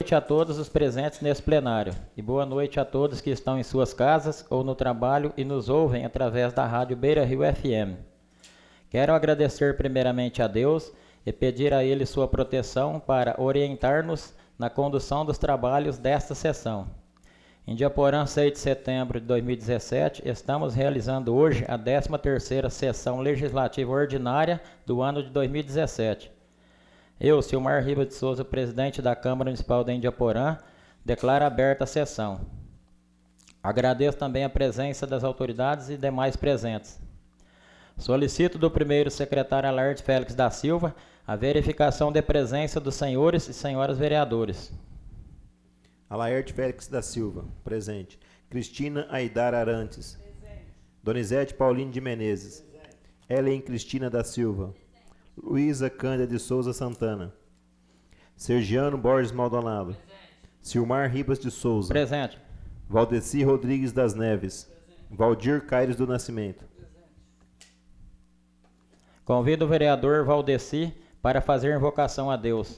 noite a todos os presentes nesse plenário e boa noite a todos que estão em suas casas ou no trabalho e nos ouvem através da rádio Beira Rio FM. Quero agradecer primeiramente a Deus e pedir a Ele sua proteção para orientar-nos na condução dos trabalhos desta sessão. Em Diaporã, 6 de setembro de 2017, estamos realizando hoje a 13ª sessão legislativa ordinária do ano de 2017. Eu, Silmar Ribas de Souza, presidente da Câmara Municipal de Indiaporã, declaro aberta a sessão. Agradeço também a presença das autoridades e demais presentes. Solicito do primeiro secretário Alairte Félix da Silva a verificação de presença dos senhores e senhoras vereadores. Alairte Félix da Silva, presente. Cristina Aidar Arantes. Presente. Donizete Paulino de Menezes. Presente. Helen Cristina da Silva. Luísa Cândida de Souza Santana. Sergiano Borges Maldonado. Presente. Silmar Ribas de Souza. Presente. Valdeci Rodrigues das Neves. Presente. Valdir Caires do Nascimento. Presente. Convido o vereador Valdeci para fazer invocação a Deus.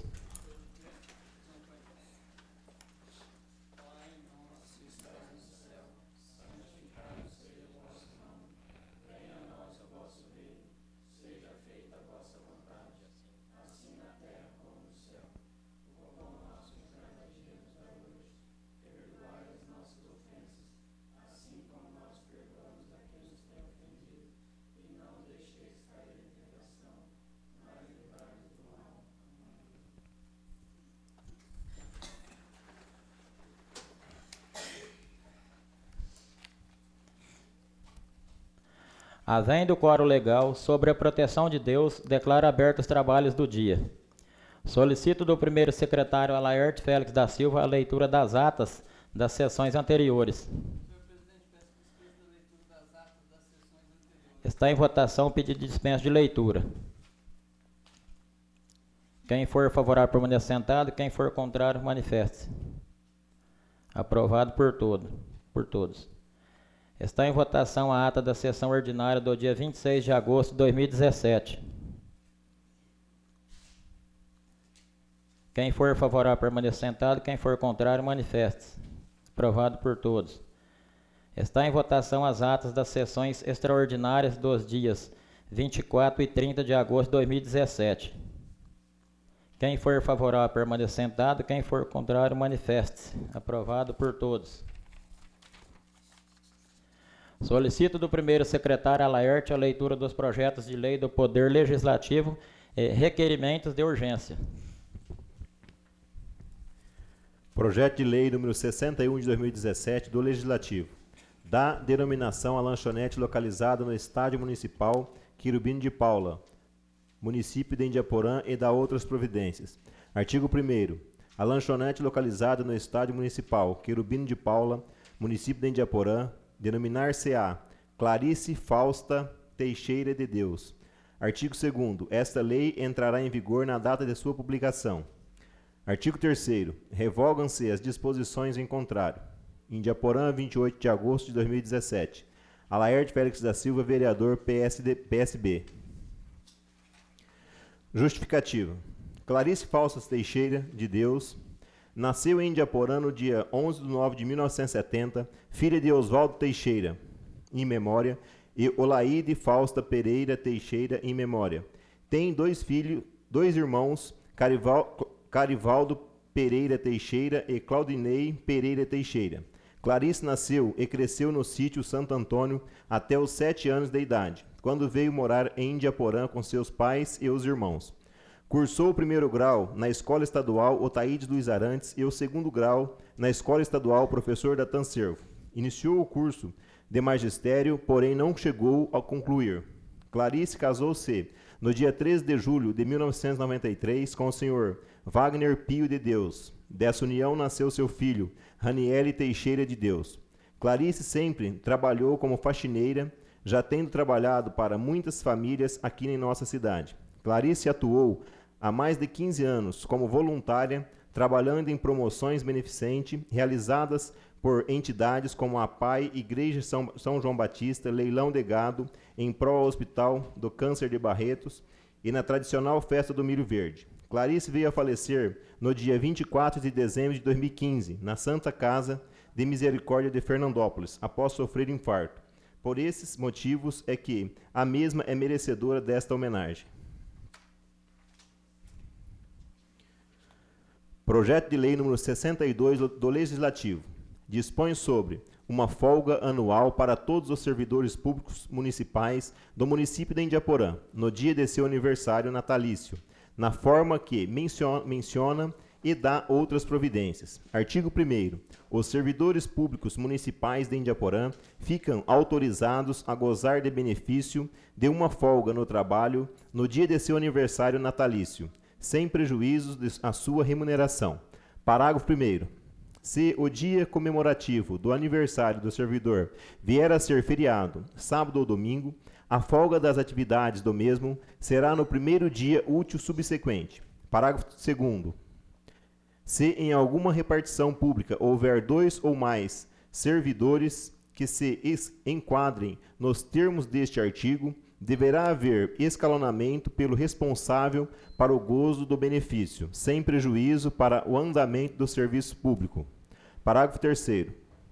Havendo quórum legal sobre a proteção de Deus, declaro abertos os trabalhos do dia. Solicito do primeiro secretário Alairte Félix da Silva a leitura das atas das sessões anteriores. Senhor presidente, peço dispensa da leitura das atas das sessões anteriores. Está em votação o pedido de dispensa de leitura. Quem for favorável permaneça sentado, quem for contrário manifeste-se. Aprovado por todos. Está em votação a ata da sessão ordinária do dia 26 de agosto de 2017. Quem for favorável permaneça sentado, quem for contrário manifeste-se. Aprovado por todos. Está em votação as atas das sessões extraordinárias dos dias 24 e 30 de agosto de 2017. Quem for favorável permaneça sentado, quem for contrário manifeste-se. Aprovado por todos. Solicito do primeiro secretário Alairte a leitura dos projetos de lei do Poder Legislativo e requerimentos de urgência. Projeto de lei número 61 de 2017 do Legislativo. Dá denominação à lanchonete localizada no Estádio Municipal Quirubino de Paula, município de Indiaporã, e dá outras providências. Artigo 1º. A lanchonete localizada no Estádio Municipal Quirubino de Paula, município de Indiaporã, denominar-se-á Clarice Fausta Teixeira de Deus. Artigo 2º. Esta lei entrará em vigor na data de sua publicação. Artigo 3º. Revogam-se as disposições em contrário. Indiaporã, 28 de agosto de 2017. Alairte Félix da Silva, vereador PSB. Justificativa. Clarice Fausta Teixeira de Deus nasceu em Indiaporã no dia 11 de nove de 1970, filha de Oswaldo Teixeira, em memória, e Olaide Fausta Pereira Teixeira, em memória. Tem dois irmãos, Carivaldo Pereira Teixeira e Claudinei Pereira Teixeira. Clarice nasceu e cresceu no sítio Santo Antônio até os 7 anos de idade, quando veio morar em Indiaporã com seus pais e os irmãos. Cursou o 1º grau na Escola Estadual Otaídes Luiz Arantes e o 2º grau na Escola Estadual Professor Datan Servo. Iniciou o curso de magistério, porém não chegou a concluir. Clarice casou-se no dia 13 de julho de 1993 com o senhor Wagner Pio de Deus. Dessa união nasceu seu filho, Raniele Teixeira de Deus. Clarice sempre trabalhou como faxineira, já tendo trabalhado para muitas famílias aqui em nossa cidade. Clarice atuou há mais de 15 anos como voluntária, trabalhando em promoções beneficentes realizadas por entidades como a PAI, Igreja São João Batista, Leilão de Gado, em prol ao Hospital do Câncer de Barretos e na tradicional Festa do Milho Verde. Clarice veio a falecer no dia 24 de dezembro de 2015, na Santa Casa de Misericórdia de Fernandópolis, após sofrer infarto. Por esses motivos é que a mesma é merecedora desta homenagem. Projeto de Lei número 62 do Legislativo dispõe sobre uma folga anual para todos os servidores públicos municipais do município de Indiaporã, no dia de seu aniversário natalício, na forma que menciona e dá outras providências. Artigo 1º. Os servidores públicos municipais de Indiaporã ficam autorizados a gozar de benefício de uma folga no trabalho no dia de seu aniversário natalício, sem prejuízo à sua remuneração. Parágrafo 1º. Se o dia comemorativo do aniversário do servidor vier a ser feriado, sábado ou domingo, a folga das atividades do mesmo será no primeiro dia útil subsequente. Parágrafo 2º. Se em alguma repartição pública houver 2 ou mais servidores que se enquadrem nos termos deste artigo, deverá haver escalonamento pelo responsável para o gozo do benefício, sem prejuízo para o andamento do serviço público. Parágrafo 3º.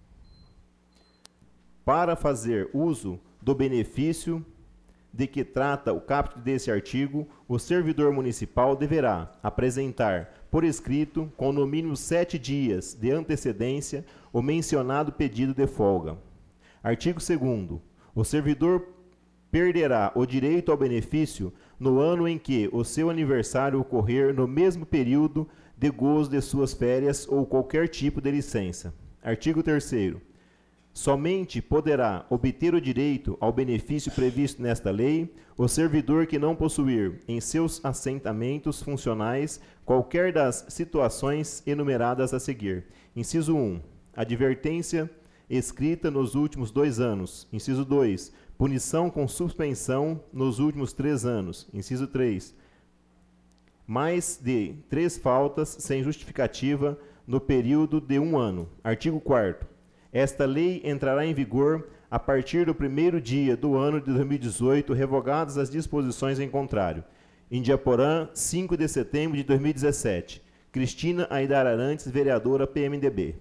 Para fazer uso do benefício de que trata o caput desse artigo, o servidor municipal deverá apresentar por escrito, com no mínimo 7 dias de antecedência, o mencionado pedido de folga. Artigo 2º. O servidor perderá o direito ao benefício no ano em que o seu aniversário ocorrer no mesmo período de gozo de suas férias ou qualquer tipo de licença. Artigo 3º. Somente poderá obter o direito ao benefício previsto nesta lei o servidor que não possuir em seus assentamentos funcionais qualquer das situações enumeradas a seguir. Inciso 1. Advertência escrita nos últimos 2 anos. Inciso 2. Punição com suspensão nos últimos 3 anos. Inciso 3. Mais de 3 faltas sem justificativa no período de 1 ano. Artigo 4º. Esta lei entrará em vigor a partir do primeiro dia do ano de 2018, revogadas as disposições em contrário. Indiaporã, 5 de setembro de 2017. Cristina Aidar Arantes, vereadora PMDB.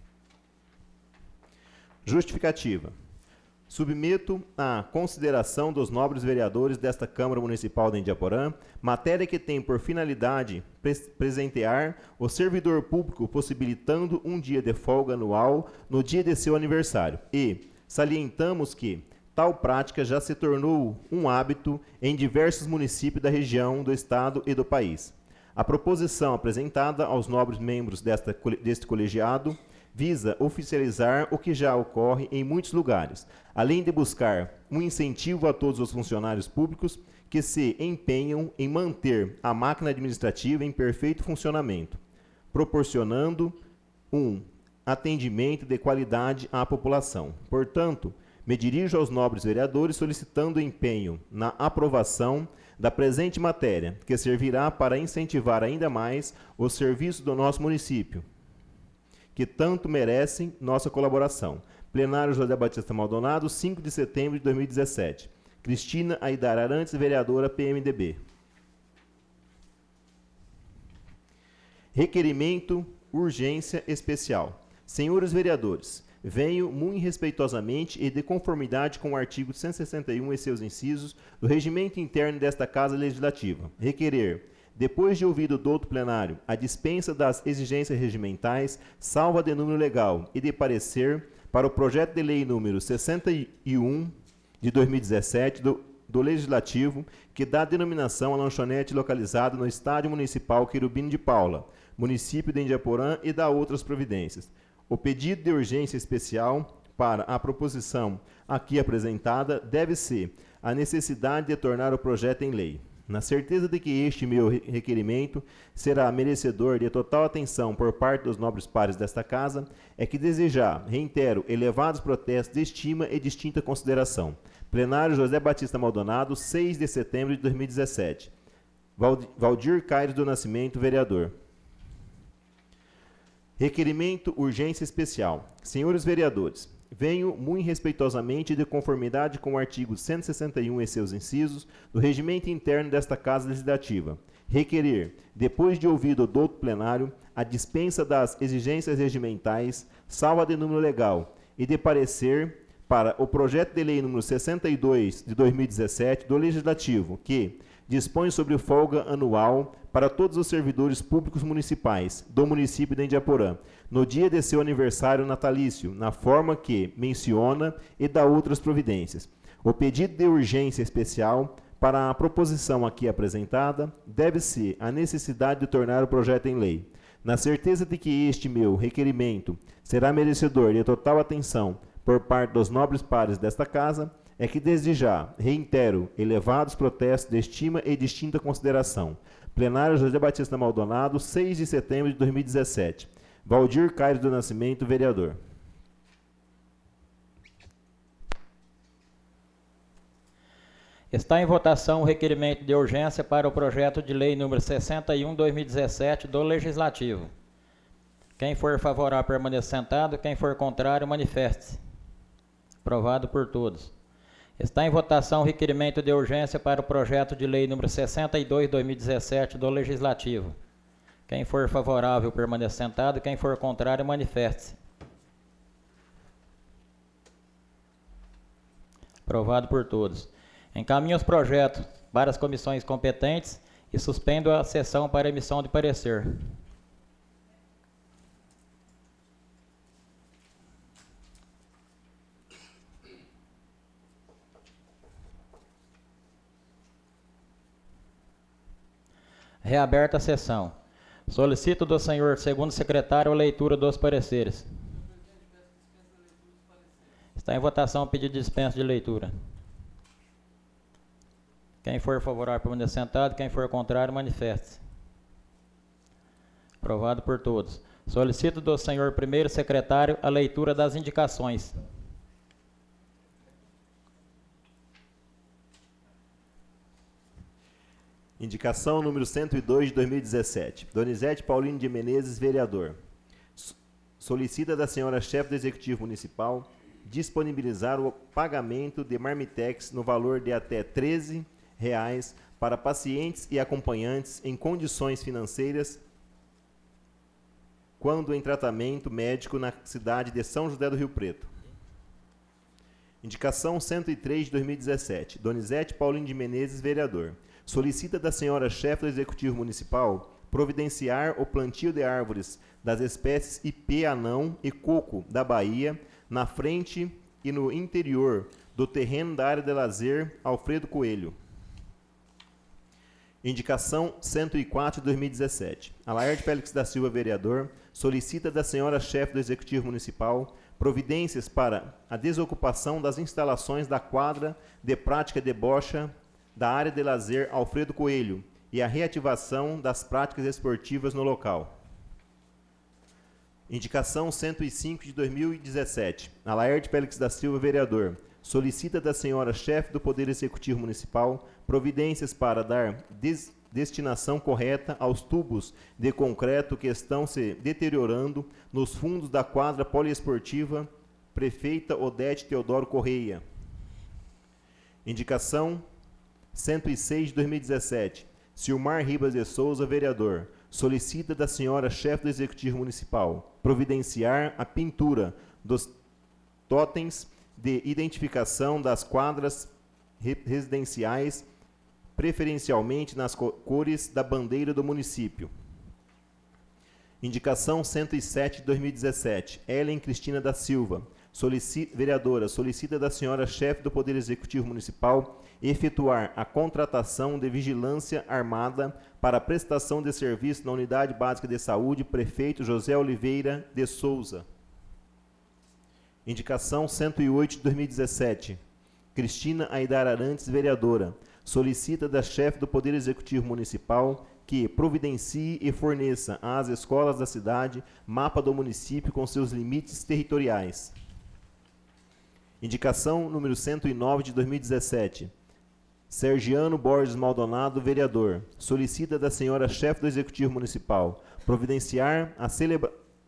Justificativa. Submeto à consideração dos nobres vereadores desta Câmara Municipal de Indiaporã matéria que tem por finalidade presentear o servidor público possibilitando um dia de folga anual no dia de seu aniversário e salientamos que tal prática já se tornou um hábito em diversos municípios da região, do estado e do país. A proposição apresentada aos nobres membros deste colegiado visa oficializar o que já ocorre em muitos lugares, além de buscar um incentivo a todos os funcionários públicos que se empenham em manter a máquina administrativa em perfeito funcionamento, proporcionando um atendimento de qualidade à população. Portanto, me dirijo aos nobres vereadores solicitando empenho na aprovação da presente matéria, que servirá para incentivar ainda mais o serviço do nosso município, que tanto merecem nossa colaboração. Plenário José Batista Maldonado, 5 de setembro de 2017. Cristina Aidar Arantes, vereadora PMDB. Requerimento, urgência especial. Senhores vereadores, venho muito respeitosamente e de conformidade com o artigo 161 e seus incisos do regimento interno desta Casa Legislativa, requerer, depois de ouvido o douto plenário, a dispensa das exigências regimentais, salva de número legal e de parecer para o projeto de lei número 61 de 2017 do Legislativo, que dá denominação à lanchonete localizada no Estádio Municipal Querubino de Paula, município de Indiaporã, e dá outras providências. O pedido de urgência especial para a proposição aqui apresentada deve ser a necessidade de tornar o projeto em lei. Na certeza de que este meu requerimento será merecedor de total atenção por parte dos nobres pares desta Casa, é que desejar, reitero, elevados protestos de estima e distinta consideração. Plenário José Batista Maldonado, 6 de setembro de 2017. Valdir Caires do Nascimento, vereador. Requerimento urgência especial. Senhores vereadores, venho muito respeitosamente, de conformidade com o artigo 161 e seus incisos, do regimento interno desta Casa Legislativa, requerer, depois de ouvido o douto plenário, a dispensa das exigências regimentais, salva de número legal, e de parecer para o projeto de lei número 62 de 2017 do Legislativo, que dispõe sobre folga anual para todos os servidores públicos municipais do município de Indiaporã, no dia de seu aniversário natalício, na forma que menciona e dá outras providências. O pedido de urgência especial para a proposição aqui apresentada deve-se à necessidade de tornar o projeto em lei. Na certeza de que este meu requerimento será merecedor de total atenção por parte dos nobres pares desta casa, é que desde já reitero elevados protestos de estima e distinta consideração. Plenário José Batista Maldonado, 6 de setembro de 2017. Valdir Caires do Nascimento, vereador. Está em votação o requerimento de urgência para o projeto de lei número 61/2017 do Legislativo. Quem for favorável, permaneça sentado. Quem for contrário, manifeste-se. Aprovado por todos. Está em votação o requerimento de urgência para o projeto de lei número 62/2017 do Legislativo. Quem for favorável, permaneça sentado. Quem for contrário, manifeste-se. Aprovado por todos. Encaminho os projetos para as comissões competentes e suspendo a sessão para emissão de parecer. Reaberta a sessão. Solicito do senhor segundo secretário a leitura dos pareceres. Está em votação o pedido de dispensa de leitura. Quem for favorável, permaneça sentado. Quem for contrário, manifeste-se. Aprovado por todos. Solicito do senhor primeiro secretário a leitura das indicações. Indicação número 102 de 2017. Donizete Paulino de Menezes, vereador. Solicita da senhora chefe do Executivo Municipal disponibilizar o pagamento de marmitex no valor de até R$13 para pacientes e acompanhantes em condições financeiras quando em tratamento médico na cidade de São José do Rio Preto. Indicação 103 de 2017. Donizete Paulino de Menezes, vereador. Solicita da senhora chefe do Executivo Municipal providenciar o plantio de árvores das espécies ipê, anão e coco da Bahia na frente e no interior do terreno da área de lazer Alfredo Coelho. Indicação 104 de 2017. Alairde Félix da Silva, vereador, solicita da senhora chefe do Executivo Municipal providências para a desocupação das instalações da quadra de prática de bocha da área de lazer Alfredo Coelho e a reativação das práticas esportivas no local. Indicação 105 de 2017. Alairde Félix da Silva, vereador, solicita da senhora chefe do Poder Executivo Municipal providências para dar destinação correta aos tubos de concreto que estão se deteriorando nos fundos da quadra poliesportiva Prefeita Odete Teodoro Correia. Indicação 106 de 2017. Silmar Ribas de Souza, vereador, solicita da senhora chefe do Executivo Municipal providenciar a pintura dos totens de identificação das quadras residenciais, preferencialmente nas cores da bandeira do município. Indicação 107 de 2017. Ellen Cristina da Silva, vereadora, solicita da senhora chefe do Poder Executivo Municipal efetuar a contratação de vigilância armada para a prestação de serviço na Unidade Básica de Saúde, prefeito José Oliveira de Souza. Indicação 108 de 2017. Cristina Aidar Arantes, vereadora, solicita da chefe do Poder Executivo Municipal que providencie e forneça às escolas da cidade mapa do município com seus limites territoriais. Indicação número 109 de 2017. Sergiano Borges Maldonado, vereador, solicita da senhora chefe do Executivo Municipal providenciar a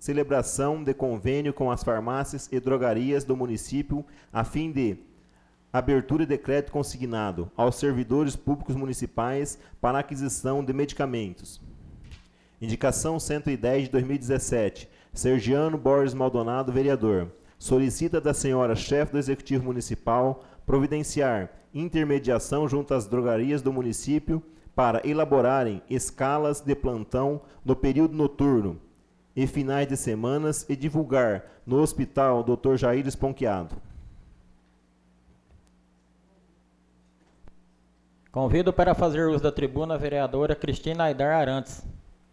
celebração de convênio com as farmácias e drogarias do município a fim de abertura de crédito consignado aos servidores públicos municipais para aquisição de medicamentos. Indicação 110 de 2017. Sergiano Borges Maldonado, vereador. Solicita da senhora chefe do Executivo Municipal providenciar intermediação junto às drogarias do município para elaborarem escalas de plantão no período noturno e finais de semanas e divulgar no Hospital Dr. Jair Esponquiado. Convido para fazer uso da tribuna a vereadora Cristina Aidar Arantes.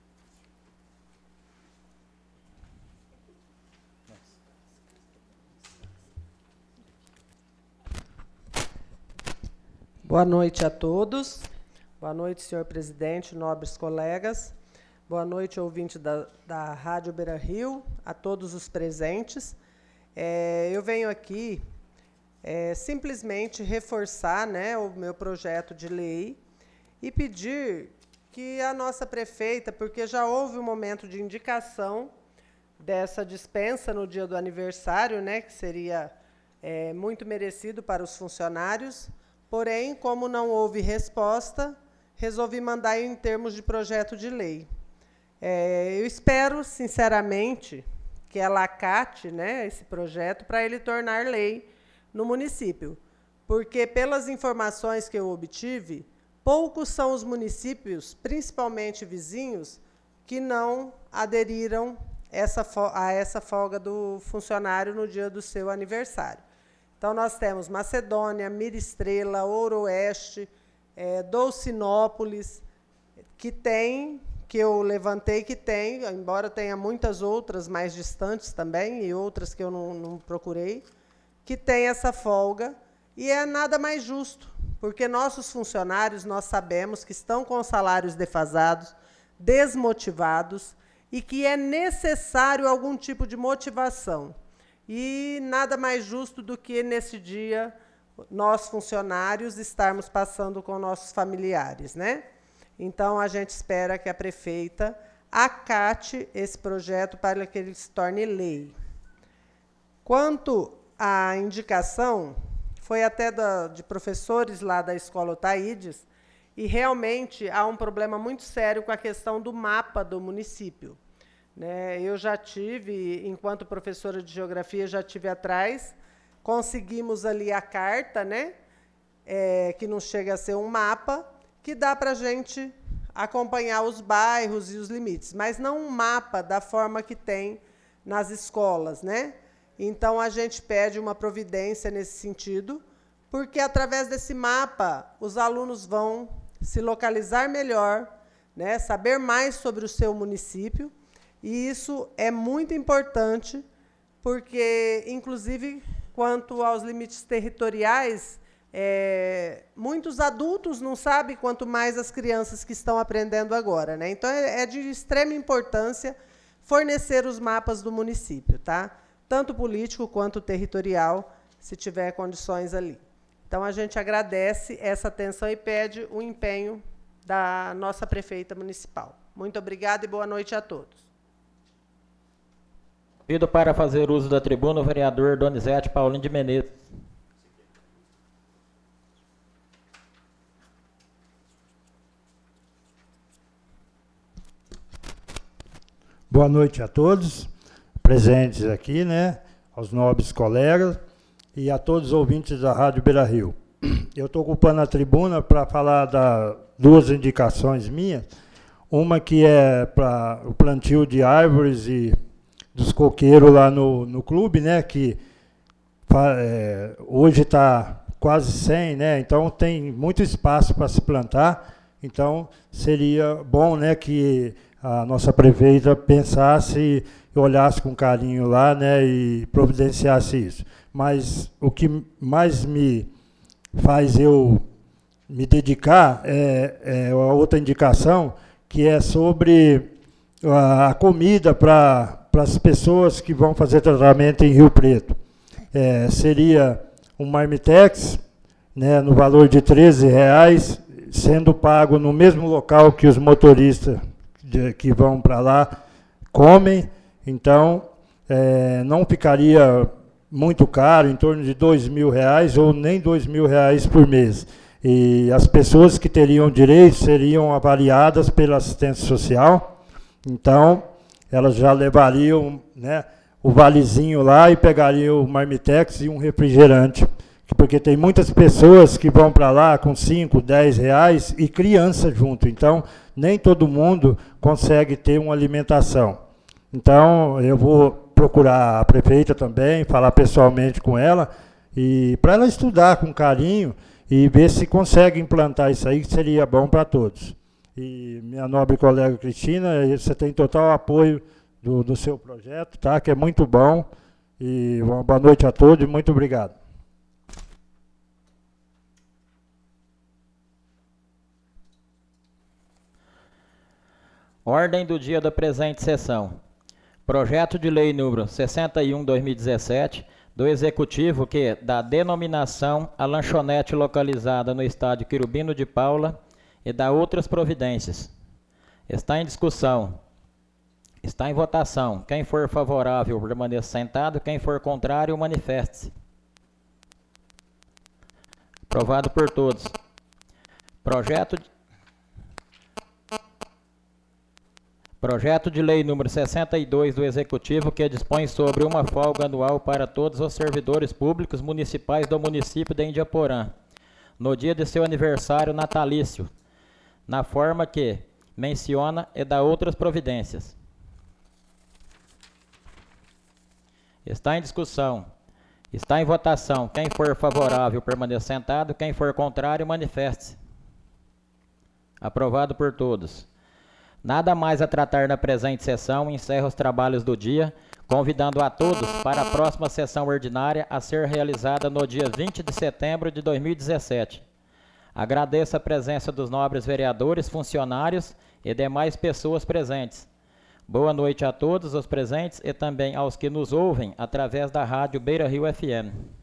Boa noite a todos. Boa noite, senhor presidente, nobres colegas. Boa noite, ouvinte da Rádio Beira-Rio, a todos os presentes. Eu venho aqui simplesmente reforçar, né, o meu projeto de lei e pedir que a nossa prefeita, porque já houve um momento de indicação dessa dispensa no dia do aniversário, né, que seria muito merecido para os funcionários, porém, como não houve resposta, resolvi mandar em termos de projeto de lei. Eu espero, sinceramente, que ela acate, né, esse projeto para ele tornar lei no município, porque, pelas informações que eu obtive, poucos são os municípios, principalmente vizinhos, que não aderiram a essa folga do funcionário no dia do seu aniversário. Então, nós temos Macedônia, Mira Estrela, Ouro Oeste, Dolcinópolis, que eu levantei, que tem, embora tenha muitas outras mais distantes também, e outras que eu não procurei, que tem essa folga, e é nada mais justo, porque nossos funcionários, nós sabemos que estão com salários defasados, desmotivados, e que é necessário algum tipo de motivação. E nada mais justo do que, nesse dia, nós, funcionários, estarmos passando com nossos familiares, né? Então, a gente espera que a prefeita acate esse projeto para que ele se torne lei. Quanto à indicação, foi até de professores lá da Escola Otaídes, e realmente há um problema muito sério com a questão do mapa do município. Eu já tive, enquanto professora de geografia, já tive atrás, conseguimos ali a carta, né, que não chega a ser um mapa, que dá para a gente acompanhar os bairros e os limites, mas não um mapa da forma que tem nas escolas, né? Então, a gente pede uma providência nesse sentido, porque, através desse mapa, os alunos vão se localizar melhor, né, saber mais sobre o seu município, e isso é muito importante, porque, inclusive, quanto aos limites territoriais, muitos adultos não sabem, quanto mais as crianças que estão aprendendo agora, né? Então, é de extrema importância fornecer os mapas do município, tá? Tanto político quanto territorial, se tiver condições ali. Então, a gente agradece essa atenção e pede o empenho da nossa prefeita municipal. Muito obrigada e boa noite a todos. Pido para fazer uso da tribuna o vereador Donizete Paulino de Menezes. Boa noite a todos presentes aqui, né, aos nobres colegas e a todos os ouvintes da Rádio Beira-Rio. Eu estou ocupando a tribuna para falar das duas indicações minhas, uma que é para o plantio de árvores e dos coqueiros lá no clube, né, que hoje está quase 100, né, então tem muito espaço para se plantar, então seria bom, né, que a nossa prefeita pensasse e olhasse com carinho lá, né, e providenciasse isso. Mas o que mais me faz eu me dedicar é a outra indicação, que é sobre a comida para as pessoas que vão fazer tratamento em Rio Preto. Seria um marmitex, né, no valor de R$13, sendo pago no mesmo local que os motoristas que vão para lá comem. Então, não ficaria muito caro, em torno de R$2.000 ou nem R$2.000 por mês. E as pessoas que teriam direito seriam avaliadas pela assistência social. Então, elas já levariam, né, o valezinho lá e pegariam o marmitex e um refrigerante. Porque tem muitas pessoas que vão para lá com R$5, R$10 e criança junto. Então, nem todo mundo consegue ter uma alimentação. Então, eu vou procurar a prefeita também, falar pessoalmente com ela, e para ela estudar com carinho e ver se consegue implantar isso aí, que seria bom para todos. E minha nobre colega Cristina, você tem total apoio do seu projeto, tá? Que é muito bom. E uma boa noite a todos e muito obrigado. Ordem do dia da presente sessão. Projeto de lei número 61/2017 do Executivo que dá denominação à lanchonete localizada no estádio Quirubino de Paula e dá outras providências. Está em discussão. Está em votação. Quem for favorável, permaneça sentado. Quem for contrário, manifeste-se. Aprovado por todos. Projeto de lei número 62 do Executivo que dispõe sobre uma folga anual para todos os servidores públicos municipais do município de Indiaporã, no dia de seu aniversário natalício, na forma que menciona e dá outras providências. Está em discussão. Está em votação. Quem for favorável, permaneça sentado. Quem for contrário, manifeste-se. Aprovado por todos. Nada mais a tratar na presente sessão, encerra os trabalhos do dia, convidando a todos para a próxima sessão ordinária a ser realizada no dia 20 de setembro de 2017. Agradeço a presença dos nobres vereadores, funcionários e demais pessoas presentes. Boa noite a todos os presentes e também aos que nos ouvem através da rádio Beira Rio FM.